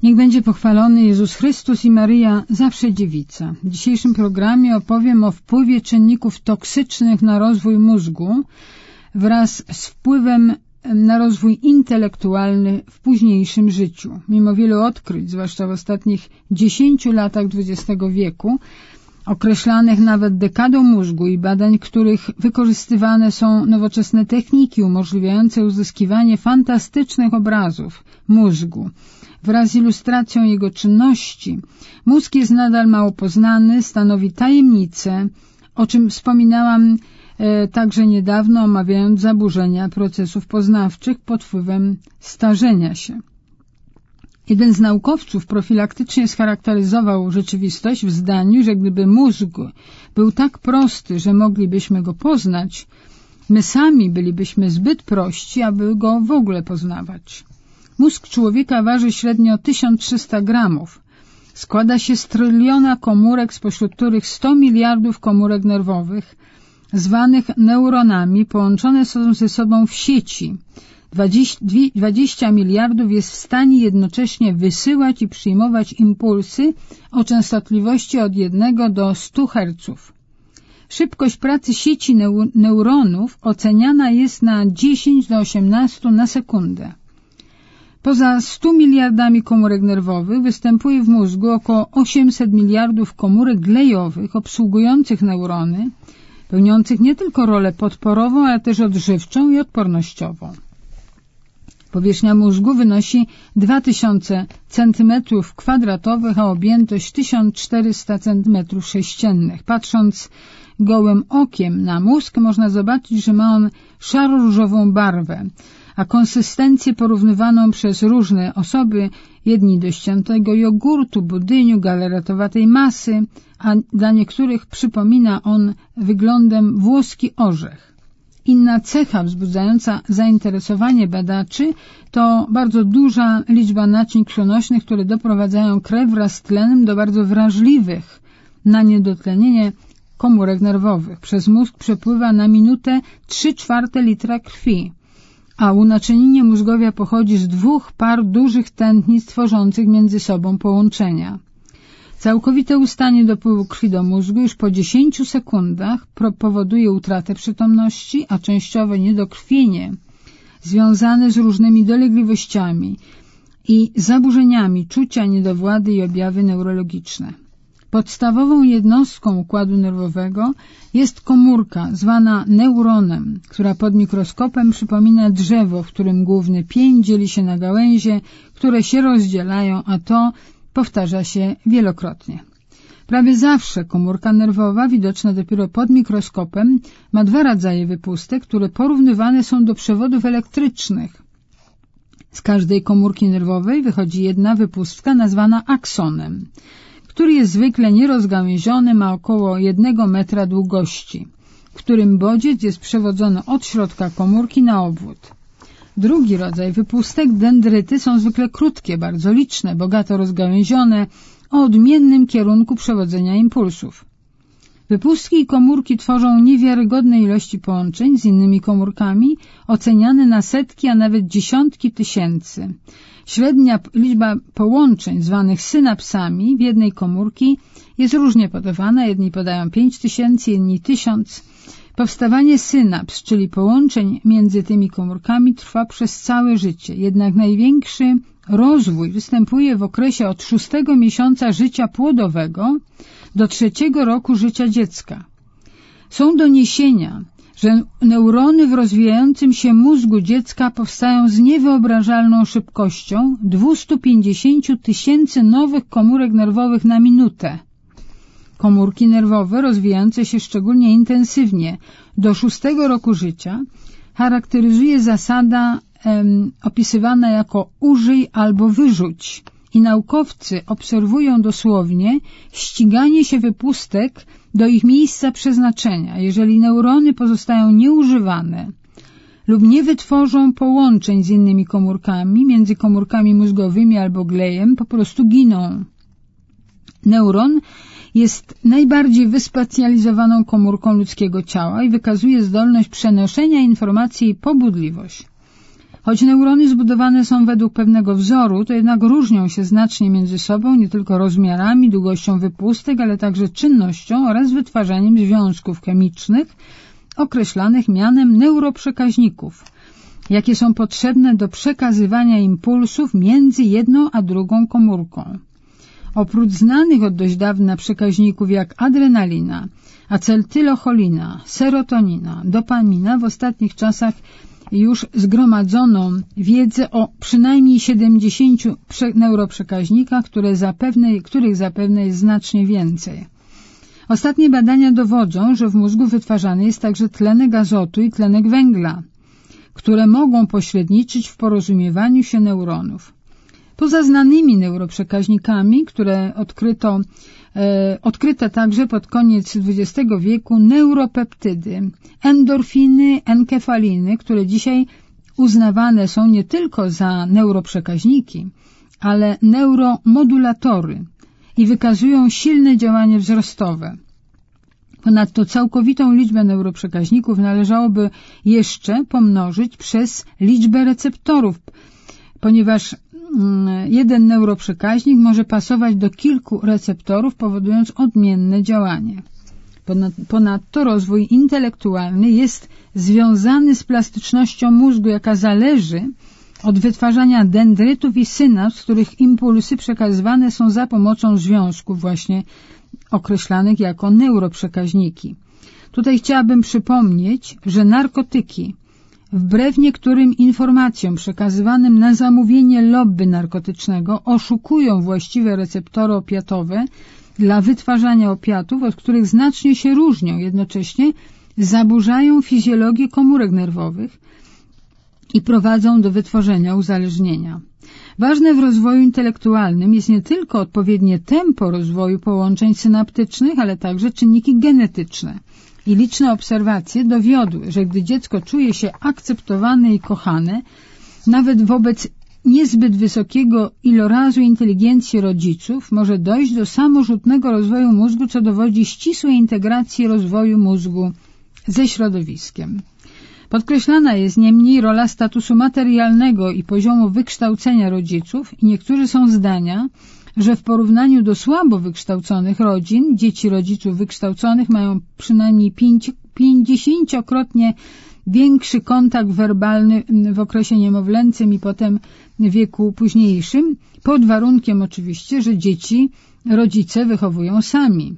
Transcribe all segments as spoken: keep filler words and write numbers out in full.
Niech będzie pochwalony Jezus Chrystus i Maryja, zawsze dziewica. W dzisiejszym programie opowiem o wpływie czynników toksycznych na rozwój mózgu wraz z wpływem na rozwój intelektualny w późniejszym życiu. Mimo wielu odkryć, zwłaszcza w ostatnich dziesięciu latach dwudziestego wieku, określanych nawet dekadą mózgu i badań, których wykorzystywane są nowoczesne techniki umożliwiające uzyskiwanie fantastycznych obrazów mózgu wraz z ilustracją jego czynności, mózg jest nadal mało poznany, stanowi tajemnicę, o czym wspominałam e, także niedawno, omawiając zaburzenia procesów poznawczych pod wpływem starzenia się. Jeden z naukowców profilaktycznie scharakteryzował rzeczywistość w zdaniu, że gdyby mózg był tak prosty, że moglibyśmy go poznać, my sami bylibyśmy zbyt prości, aby go w ogóle poznawać. Mózg człowieka waży średnio tysiąc trzysta gramów. Składa się z tryliona komórek, spośród których sto miliardów komórek nerwowych, zwanych neuronami, połączone są ze sobą w sieci. dwadzieścia miliardów jest w stanie jednocześnie wysyłać i przyjmować impulsy o częstotliwości od jednego do stu herców. Szybkość pracy sieci neu neuronów oceniana jest na dziesięć do osiemnastu na sekundę. Poza stu miliardami komórek nerwowych występuje w mózgu około osiemset miliardów komórek glejowych obsługujących neurony, pełniących nie tylko rolę podporową, ale też odżywczą i odpornościową. Powierzchnia mózgu wynosi dwa tysiące centymetrów kwadratowych, a objętość tysiąc czterysta centymetrów sześciennych. Patrząc gołym okiem na mózg, można zobaczyć, że ma on szaro-różową barwę, a konsystencję porównywaną przez różne osoby, jedni do ściętego jogurtu, budyniu, galaretowatej masy, a dla niektórych przypomina on wyglądem włoski orzech. Inna cecha wzbudzająca zainteresowanie badaczy to bardzo duża liczba naczyń krwionośnych, które doprowadzają krew wraz z tlenem do bardzo wrażliwych na niedotlenienie komórek nerwowych. Przez mózg przepływa na minutę trzy czwarte litra krwi, a unaczynienie mózgowia pochodzi z dwóch par dużych tętnic tworzących między sobą połączenia. Całkowite ustanie dopływu krwi do mózgu już po dziesięciu sekundach powoduje utratę przytomności, a częściowe niedokrwienie związane z różnymi dolegliwościami i zaburzeniami czucia, niedowłady i objawy neurologiczne. Podstawową jednostką układu nerwowego jest komórka zwana neuronem, która pod mikroskopem przypomina drzewo, w którym główny pień dzieli się na gałęzie, które się rozdzielają, a to powtarza się wielokrotnie. Prawie zawsze komórka nerwowa, widoczna dopiero pod mikroskopem, ma dwa rodzaje wypustek, które porównywane są do przewodów elektrycznych. Z każdej komórki nerwowej wychodzi jedna wypustka nazwana aksonem, który jest zwykle nierozgałęziony, ma około jednego metra długości, którym bodziec jest przewodzony od środka komórki na obwód. Drugi rodzaj wypustek, dendryty, są zwykle krótkie, bardzo liczne, bogato rozgałęzione, o odmiennym kierunku przewodzenia impulsów. Wypustki i komórki tworzą niewiarygodne ilości połączeń z innymi komórkami, oceniane na setki, a nawet dziesiątki tysięcy. Średnia liczba połączeń, zwanych synapsami, w jednej komórki jest różnie podawana, jedni podają pięć tysięcy, inni tysiąc. Powstawanie synaps, czyli połączeń między tymi komórkami, trwa przez całe życie, jednak największy rozwój występuje w okresie od szóstego miesiąca życia płodowego do trzeciego roku życia dziecka. Są doniesienia, że neurony w rozwijającym się mózgu dziecka powstają z niewyobrażalną szybkością dwieście pięćdziesiąt tysięcy nowych komórek nerwowych na minutę. Komórki nerwowe rozwijające się szczególnie intensywnie do szóstego roku życia charakteryzuje zasada em, opisywana jako użyj albo wyrzuć i naukowcy obserwują dosłownie ściganie się wypustek do ich miejsca przeznaczenia. Jeżeli neurony pozostają nieużywane lub nie wytworzą połączeń z innymi komórkami, między komórkami mózgowymi albo glejem, po prostu giną. Neuron jest najbardziej wyspecjalizowaną komórką ludzkiego ciała i wykazuje zdolność przenoszenia informacji i pobudliwość. Choć neurony zbudowane są według pewnego wzoru, to jednak różnią się znacznie między sobą nie tylko rozmiarami, długością wypustek, ale także czynnością oraz wytwarzaniem związków chemicznych określanych mianem neuroprzekaźników, jakie są potrzebne do przekazywania impulsów między jedną a drugą komórką. Oprócz znanych od dość dawna przekaźników jak adrenalina, acetylcholina, serotonina, dopamina, w ostatnich czasach już zgromadzono wiedzę o przynajmniej siedemdziesięciu neuroprzekaźnikach, które zapewne, których zapewne jest znacznie więcej. Ostatnie badania dowodzą, że w mózgu wytwarzany jest także tlenek azotu i tlenek węgla, które mogą pośredniczyć w porozumiewaniu się neuronów. Poza znanymi neuroprzekaźnikami, które odkryto, e, odkryte także pod koniec dwudziestego wieku neuropeptydy, endorfiny, enkefaliny, które dzisiaj uznawane są nie tylko za neuroprzekaźniki, ale neuromodulatory i wykazują silne działanie wzrostowe. Ponadto całkowitą liczbę neuroprzekaźników należałoby jeszcze pomnożyć przez liczbę receptorów, ponieważ jeden neuroprzekaźnik może pasować do kilku receptorów, powodując odmienne działanie. Ponadto rozwój intelektualny jest związany z plastycznością mózgu, jaka zależy od wytwarzania dendrytów i synaps, których impulsy przekazywane są za pomocą związków właśnie określanych jako neuroprzekaźniki. Tutaj chciałabym przypomnieć, że narkotyki, wbrew niektórym informacjom przekazywanym na zamówienie lobby narkotycznego, oszukują właściwe receptory opiatowe dla wytwarzania opiatów, od których znacznie się różnią, jednocześnie zaburzają fizjologię komórek nerwowych i prowadzą do wytworzenia uzależnienia. Ważne w rozwoju intelektualnym jest nie tylko odpowiednie tempo rozwoju połączeń synaptycznych, ale także czynniki genetyczne. I liczne obserwacje dowiodły, że gdy dziecko czuje się akceptowane i kochane, nawet wobec niezbyt wysokiego ilorazu inteligencji rodziców, może dojść do samorzutnego rozwoju mózgu, co dowodzi ścisłej integracji rozwoju mózgu ze środowiskiem. Podkreślana jest niemniej rola statusu materialnego i poziomu wykształcenia rodziców i niektórzy są zdania, że w porównaniu do słabo wykształconych rodzin, dzieci rodziców wykształconych mają przynajmniej pięćdziesięciokrotnie większy kontakt werbalny w okresie niemowlęcym i potem w wieku późniejszym, pod warunkiem oczywiście, że dzieci rodzice wychowują sami,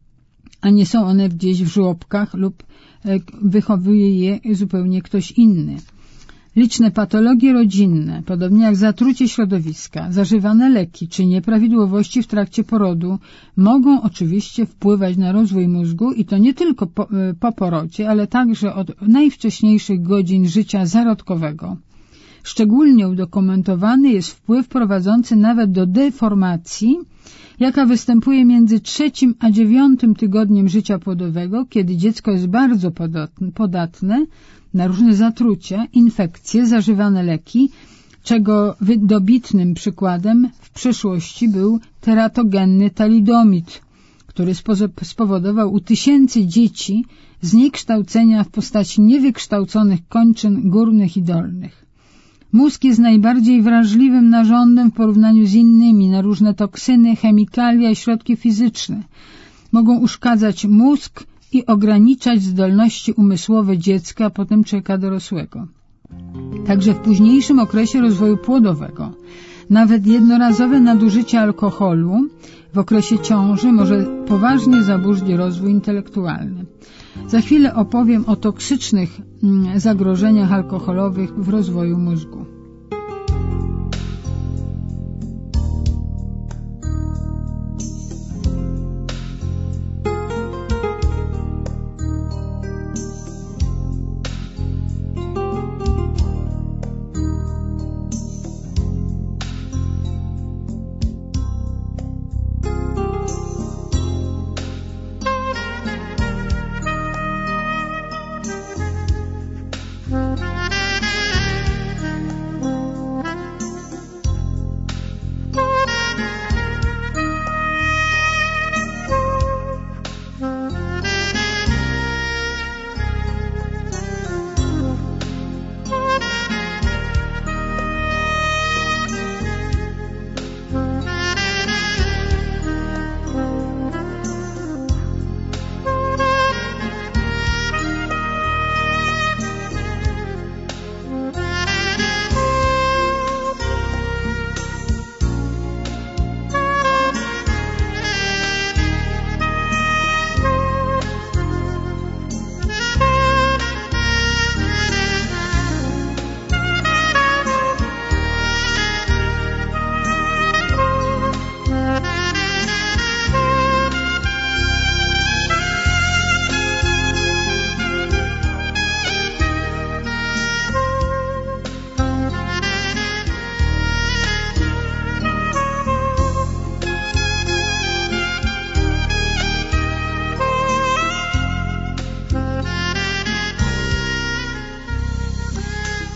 a nie są one gdzieś w żłobkach lub wychowuje je zupełnie ktoś inny. Liczne patologie rodzinne, podobnie jak zatrucie środowiska, zażywane leki czy nieprawidłowości w trakcie porodu, mogą oczywiście wpływać na rozwój mózgu i to nie tylko po, po porodzie, ale także od najwcześniejszych godzin życia zarodkowego. Szczególnie udokumentowany jest wpływ prowadzący nawet do deformacji, jaka występuje między trzecim a dziewiątym tygodniem życia płodowego, kiedy dziecko jest bardzo podatne na różne zatrucia, infekcje, zażywane leki, czego dobitnym przykładem w przeszłości był teratogenny talidomid, który spowodował u tysięcy dzieci zniekształcenia w postaci niewykształconych kończyn górnych i dolnych. Mózg jest najbardziej wrażliwym narządem w porównaniu z innymi na różne toksyny, chemikalia i środki fizyczne. Mogą uszkadzać mózg i ograniczać zdolności umysłowe dziecka, a potem człowieka dorosłego. Także w późniejszym okresie rozwoju płodowego nawet jednorazowe nadużycie alkoholu w okresie ciąży może poważnie zaburzyć rozwój intelektualny. Za chwilę opowiem o toksycznych zagrożeniach alkoholowych w rozwoju mózgu.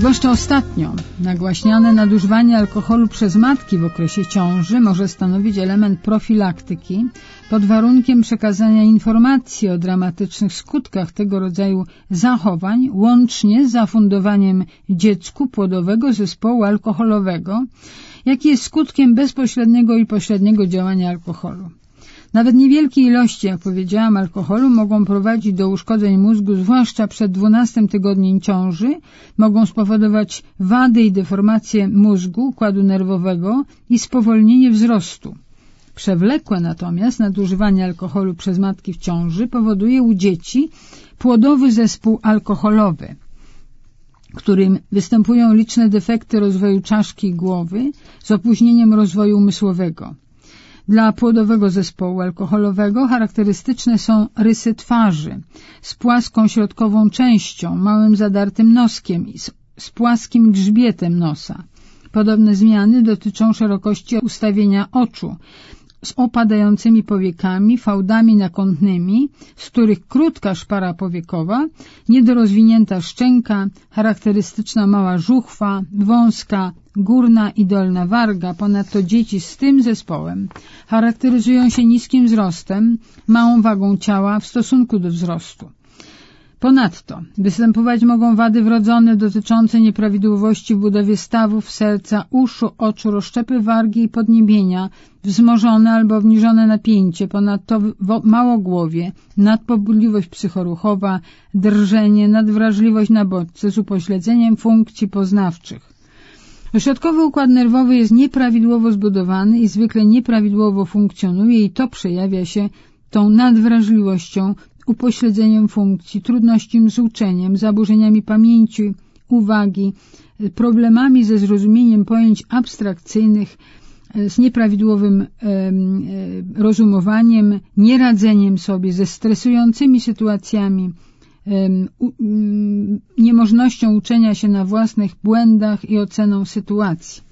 Zwłaszcza ostatnio nagłaśniane nadużywanie alkoholu przez matki w okresie ciąży może stanowić element profilaktyki pod warunkiem przekazania informacji o dramatycznych skutkach tego rodzaju zachowań, łącznie z zafundowaniem dziecku płodowego zespołu alkoholowego, jaki jest skutkiem bezpośredniego i pośredniego działania alkoholu. Nawet niewielkie ilości, jak powiedziałam, alkoholu mogą prowadzić do uszkodzeń mózgu, zwłaszcza przed dwunastym tygodniem ciąży, mogą spowodować wady i deformacje mózgu, układu nerwowego i spowolnienie wzrostu. Przewlekłe natomiast nadużywanie alkoholu przez matki w ciąży powoduje u dzieci płodowy zespół alkoholowy, w którym występują liczne defekty rozwoju czaszki i głowy z opóźnieniem rozwoju umysłowego. Dla płodowego zespołu alkoholowego charakterystyczne są rysy twarzy z płaską środkową częścią, małym zadartym noskiem i z, z płaskim grzbietem nosa. Podobne zmiany dotyczą szerokości ustawienia oczu, z opadającymi powiekami, fałdami nakątnymi, z których krótka szpara powiekowa, niedorozwinięta szczęka, charakterystyczna mała żuchwa, wąska, górna i dolna warga. Ponadto dzieci z tym zespołem charakteryzują się niskim wzrostem, małą wagą ciała w stosunku do wzrostu. Ponadto występować mogą wady wrodzone dotyczące nieprawidłowości w budowie stawów, serca, uszu, oczu, rozszczepy wargi i podniebienia, wzmożone albo obniżone napięcie, ponadto małogłowie, nadpobudliwość psychoruchowa, drżenie, nadwrażliwość na bodźce z upośledzeniem funkcji poznawczych. Ośrodkowy układ nerwowy jest nieprawidłowo zbudowany i zwykle nieprawidłowo funkcjonuje i to przejawia się tą nadwrażliwością, upośledzeniem funkcji, trudnością z uczeniem, zaburzeniami pamięci, uwagi, problemami ze zrozumieniem pojęć abstrakcyjnych, z nieprawidłowym e, e, rozumowaniem, nieradzeniem sobie ze stresującymi sytuacjami, e, u, e, niemożnością uczenia się na własnych błędach i oceną sytuacji.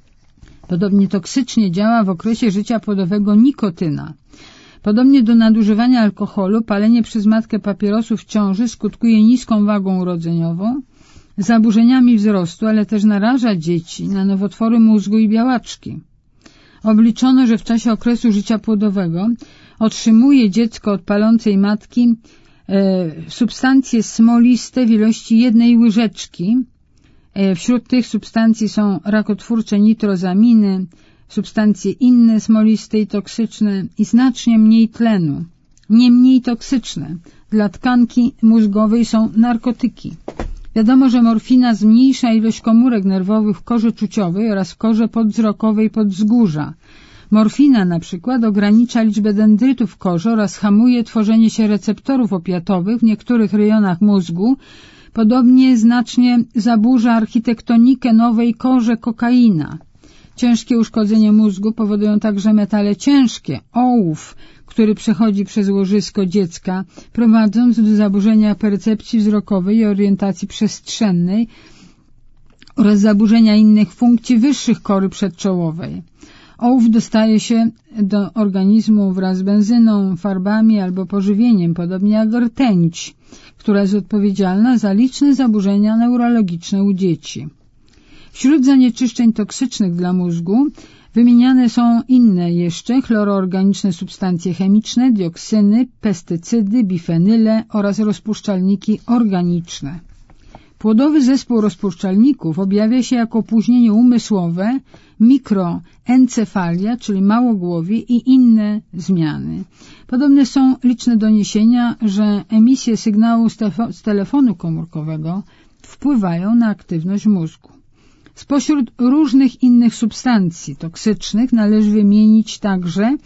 Podobnie toksycznie działa w okresie życia płodowego nikotyna. Podobnie do nadużywania alkoholu, palenie przez matkę papierosów w ciąży skutkuje niską wagą urodzeniową, zaburzeniami wzrostu, ale też naraża dzieci na nowotwory mózgu i białaczki. Obliczono, że w czasie okresu życia płodowego otrzymuje dziecko od palącej matki e, substancje smoliste w ilości jednej łyżeczki. E, wśród tych substancji są rakotwórcze nitrozaminy, substancje inne smoliste i toksyczne i znacznie mniej tlenu. Nie mniej toksyczne dla tkanki mózgowej są narkotyki. Wiadomo, że morfina zmniejsza ilość komórek nerwowych w korze czuciowej oraz w korze podwzrokowej podzgórza. Morfina na przykład ogranicza liczbę dendrytów w korze oraz hamuje tworzenie się receptorów opiatowych w niektórych rejonach mózgu. Podobnie znacznie zaburza architektonikę nowej korze kokaina. Ciężkie uszkodzenie mózgu powodują także metale ciężkie, ołów, który przechodzi przez łożysko dziecka, prowadząc do zaburzenia percepcji wzrokowej i orientacji przestrzennej oraz zaburzenia innych funkcji wyższych kory przedczołowej. Ołów dostaje się do organizmu wraz z benzyną, farbami albo pożywieniem, podobnie jak rtęć, która jest odpowiedzialna za liczne zaburzenia neurologiczne u dzieci. Wśród zanieczyszczeń toksycznych dla mózgu wymieniane są inne jeszcze chloroorganiczne substancje chemiczne, dioksyny, pestycydy, bifenyle oraz rozpuszczalniki organiczne. Płodowy zespół rozpuszczalników objawia się jako opóźnienie umysłowe, mikroencefalia, czyli małogłowie i inne zmiany. Podobne są liczne doniesienia, że emisje sygnału z telefonu komórkowego wpływają na aktywność mózgu. Spośród różnych innych substancji toksycznych należy wymienić także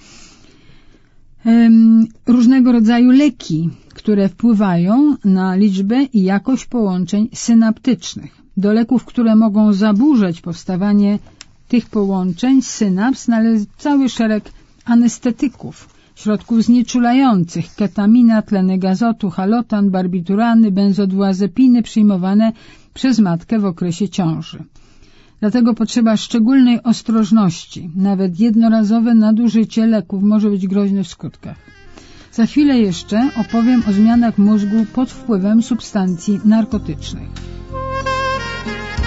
um, różnego rodzaju leki, które wpływają na liczbę i jakość połączeń synaptycznych. Do leków, które mogą zaburzać powstawanie tych połączeń synaps, należy cały szereg anestetyków, środków znieczulających, ketamina, tlenek azotu, halotan, barbiturany, benzodiazepiny przyjmowane przez matkę w okresie ciąży. Dlatego potrzeba szczególnej ostrożności. Nawet jednorazowe nadużycie leków może być groźne w skutkach. Za chwilę jeszcze opowiem o zmianach mózgu pod wpływem substancji narkotycznych.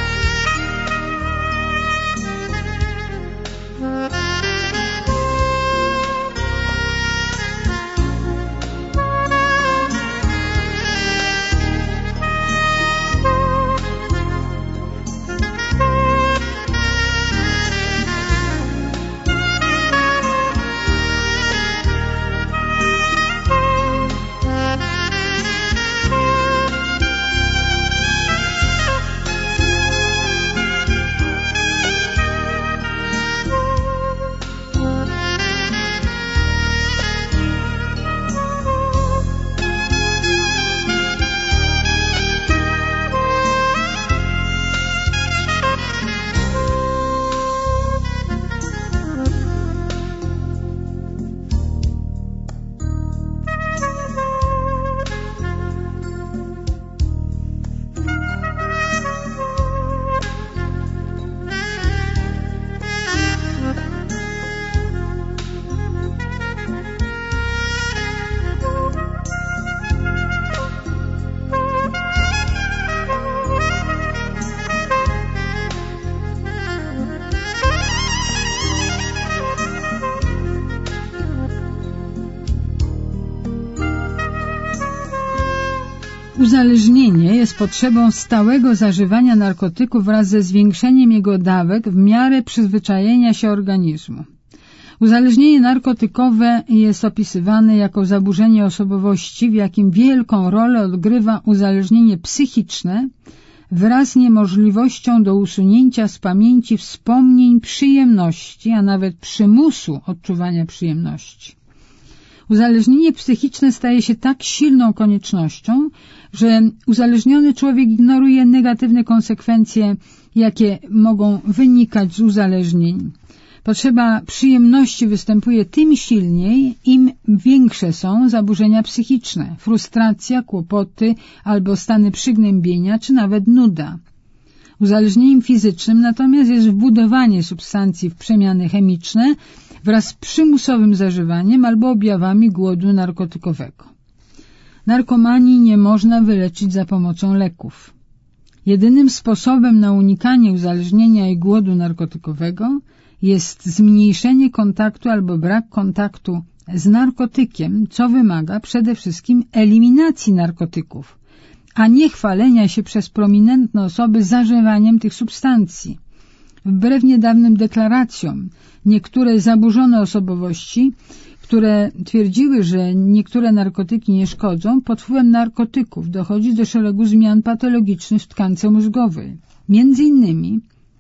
Uzależnienie jest potrzebą stałego zażywania narkotyków wraz ze zwiększeniem jego dawek w miarę przyzwyczajenia się organizmu. Uzależnienie narkotykowe jest opisywane jako zaburzenie osobowości, w jakim wielką rolę odgrywa uzależnienie psychiczne wraz z niemożliwością do usunięcia z pamięci wspomnień przyjemności, a nawet przymusu odczuwania przyjemności. Uzależnienie psychiczne staje się tak silną koniecznością, że uzależniony człowiek ignoruje negatywne konsekwencje, jakie mogą wynikać z uzależnień. Potrzeba przyjemności występuje tym silniej, im większe są zaburzenia psychiczne, frustracja, kłopoty albo stany przygnębienia, czy nawet nuda. Uzależnieniem fizycznym natomiast jest wbudowanie substancji w przemiany chemiczne wraz z przymusowym zażywaniem albo objawami głodu narkotykowego. Narkomanii nie można wyleczyć za pomocą leków. Jedynym sposobem na unikanie uzależnienia i głodu narkotykowego jest zmniejszenie kontaktu albo brak kontaktu z narkotykiem, co wymaga przede wszystkim eliminacji narkotyków, a nie chwalenia się przez prominentne osoby zażywaniem tych substancji. Wbrew niedawnym deklaracjom, niektóre zaburzone osobowości, które twierdziły, że niektóre narkotyki nie szkodzą, pod wpływem narkotyków dochodzi do szeregu zmian patologicznych w tkance mózgowej. Między innymi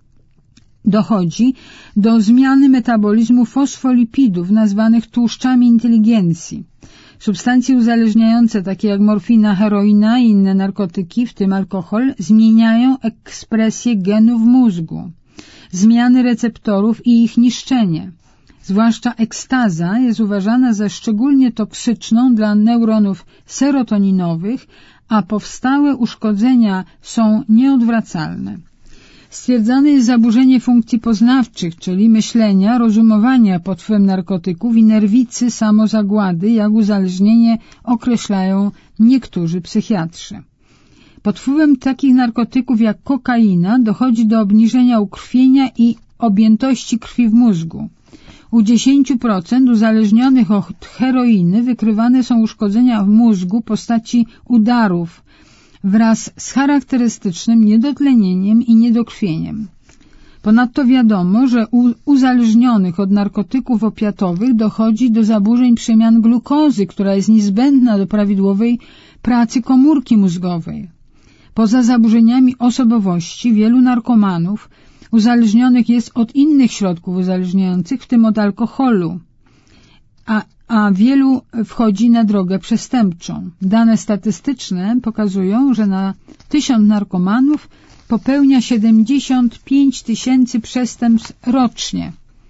dochodzi do zmiany metabolizmu fosfolipidów nazwanych tłuszczami inteligencji. Substancje uzależniające, takie jak morfina, heroina i inne narkotyki, w tym alkohol, zmieniają ekspresję genów w mózgu, zmiany receptorów i ich niszczenie. Zwłaszcza ekstaza jest uważana za szczególnie toksyczną dla neuronów serotoninowych, a powstałe uszkodzenia są nieodwracalne. Stwierdzane jest zaburzenie funkcji poznawczych, czyli myślenia, rozumowania pod wpływem narkotyków i nerwicy samozagłady, jak uzależnienie określają niektórzy psychiatrzy. Pod wpływem takich narkotyków jak kokaina dochodzi do obniżenia ukrwienia i objętości krwi w mózgu. U dziesięć procent uzależnionych od heroiny wykrywane są uszkodzenia w mózgu w postaci udarów wraz z charakterystycznym niedotlenieniem i niedokrwieniem. Ponadto wiadomo, że u uzależnionych od narkotyków opiatowych dochodzi do zaburzeń przemian glukozy, która jest niezbędna do prawidłowej pracy komórki mózgowej. Poza zaburzeniami osobowości wielu narkomanów uzależnionych jest od innych środków uzależniających, w tym od alkoholu, a, a wielu wchodzi na drogę przestępczą. Dane statystyczne pokazują, że na tysiąc narkomanów popełnia siedemdziesiąt pięć tysięcy przestępstw rocznie.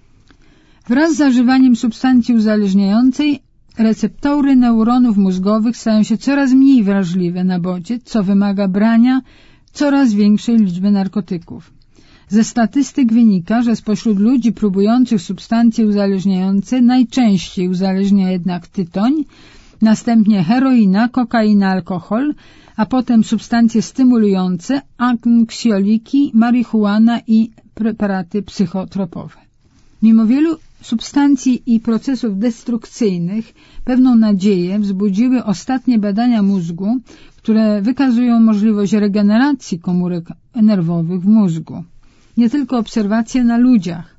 Wraz z zażywaniem substancji uzależniającej receptory neuronów mózgowych stają się coraz mniej wrażliwe na bodziec, co wymaga brania coraz większej liczby narkotyków. Ze statystyk wynika, że spośród ludzi próbujących substancje uzależniające najczęściej uzależnia jednak tytoń, następnie heroina, kokaina, alkohol, a potem substancje stymulujące, anksjoliki, marihuana i preparaty psychotropowe. Mimo wielu substancji i procesów destrukcyjnych pewną nadzieję wzbudziły ostatnie badania mózgu, które wykazują możliwość regeneracji komórek nerwowych w mózgu. Nie tylko obserwacje na ludziach,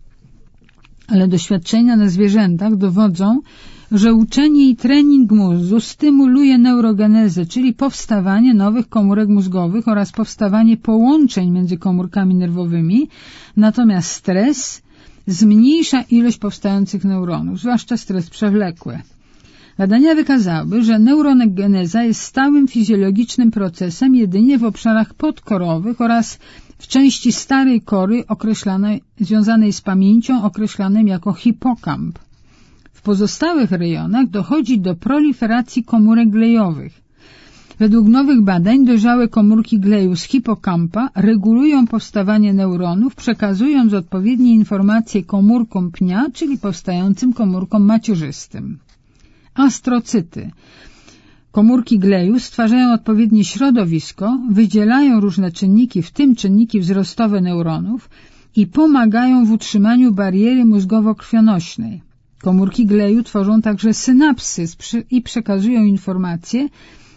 ale doświadczenia na zwierzętach dowodzą, że uczenie i trening mózgu stymuluje neurogenezę, czyli powstawanie nowych komórek mózgowych oraz powstawanie połączeń między komórkami nerwowymi, natomiast stres zmniejsza ilość powstających neuronów, zwłaszcza stres przewlekły. Badania wykazały, że neurogeneza jest stałym fizjologicznym procesem jedynie w obszarach podkorowych oraz w części starej kory określanej, związanej z pamięcią, określanym jako hipokamp. W pozostałych rejonach dochodzi do proliferacji komórek glejowych. Według nowych badań dojrzałe komórki gleju z hipokampa regulują powstawanie neuronów, przekazując odpowiednie informacje komórkom pnia, czyli powstającym komórkom macierzystym. Astrocyty. Komórki gleju stwarzają odpowiednie środowisko, wydzielają różne czynniki, w tym czynniki wzrostowe neuronów i pomagają w utrzymaniu bariery mózgowo-krwionośnej. Komórki gleju tworzą także synapsy i przekazują informacje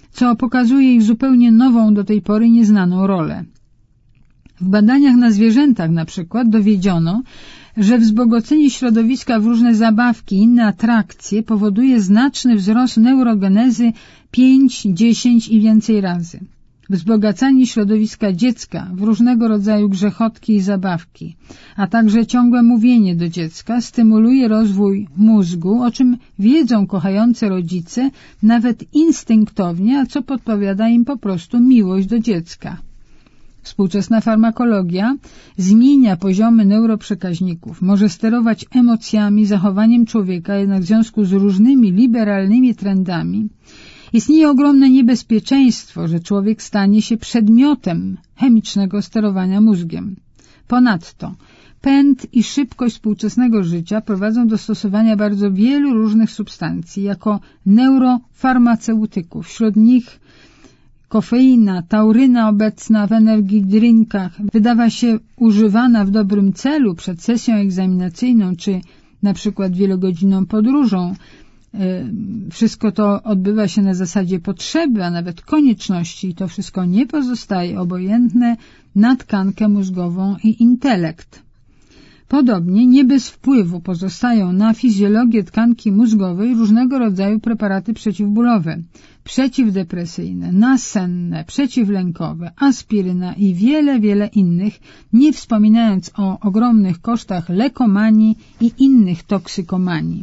co pokazuje ich zupełnie nową do tej pory nieznaną rolę. W badaniach na zwierzętach na przykład dowiedziono, że wzbogacenie środowiska w różne zabawki i inne atrakcje powoduje znaczny wzrost neurogenezy pięć, dziesięć i więcej razy. Wzbogacanie środowiska dziecka w różnego rodzaju grzechotki i zabawki, a także ciągłe mówienie do dziecka stymuluje rozwój mózgu, o czym wiedzą kochające rodzice nawet instynktownie, a co podpowiada im po prostu miłość do dziecka. Współczesna farmakologia zmienia poziomy neuroprzekaźników, może sterować emocjami, zachowaniem człowieka, jednak w związku z różnymi liberalnymi trendami istnieje ogromne niebezpieczeństwo, że człowiek stanie się przedmiotem chemicznego sterowania mózgiem. Ponadto pęd i szybkość współczesnego życia prowadzą do stosowania bardzo wielu różnych substancji jako neurofarmaceutyków. Wśród nich kofeina, tauryna obecna w energy drinkach wydawa się używana w dobrym celu przed sesją egzaminacyjną czy na przykład wielogodzinną podróżą. Wszystko to odbywa się na zasadzie potrzeby, a nawet konieczności i to wszystko nie pozostaje obojętne na tkankę mózgową i intelekt. Podobnie nie bez wpływu pozostają na fizjologię tkanki mózgowej różnego rodzaju preparaty przeciwbólowe, przeciwdepresyjne, nasenne, przeciwlękowe, aspiryna i wiele, wiele innych, nie wspominając o ogromnych kosztach lekomanii i innych toksykomanii.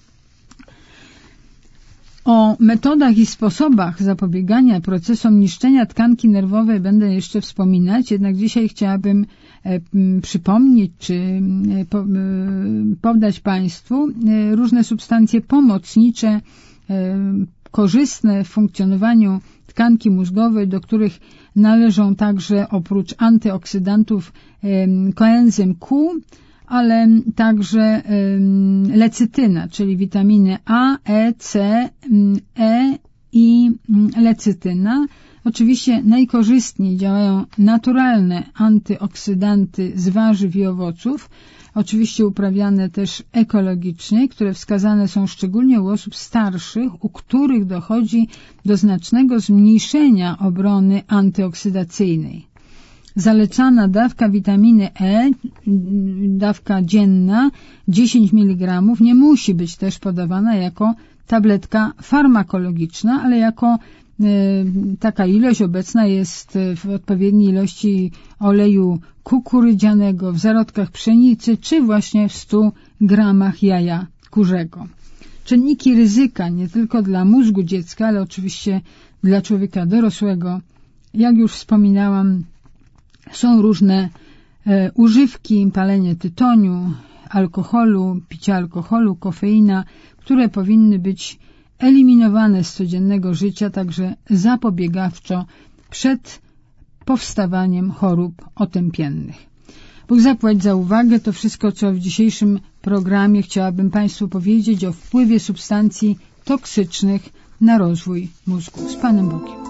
O metodach i sposobach zapobiegania procesom niszczenia tkanki nerwowej będę jeszcze wspominać, jednak dzisiaj chciałabym e, przypomnieć czy e, po, e, podać Państwu e, różne substancje pomocnicze, e, korzystne w funkcjonowaniu tkanki mózgowej, do których należą także oprócz antyoksydantów e, koenzym Q, ale także lecytyna, czyli witaminy A, E, C, E i lecytyna. Oczywiście najkorzystniej działają naturalne antyoksydanty z warzyw i owoców, oczywiście uprawiane też ekologicznie, które wskazane są szczególnie u osób starszych, u których dochodzi do znacznego zmniejszenia obrony antyoksydacyjnej. Zalecana dawka witaminy E, dawka dzienna dziesięć miligramów, nie musi być też podawana jako tabletka farmakologiczna, ale jako y, taka ilość obecna jest w odpowiedniej ilości oleju kukurydzianego, w zarodkach pszenicy, czy właśnie w stu gramach jaja kurzego. Czynniki ryzyka nie tylko dla mózgu dziecka, ale oczywiście dla człowieka dorosłego, jak już wspominałam, są różne e, używki, palenie tytoniu, alkoholu, picie alkoholu, kofeina, które powinny być eliminowane z codziennego życia, także zapobiegawczo przed powstawaniem chorób otępiennych. Bóg zapłać za uwagę. To wszystko, co w dzisiejszym programie chciałabym Państwu powiedzieć o wpływie substancji toksycznych na rozwój mózgu. Z Panem Bogiem.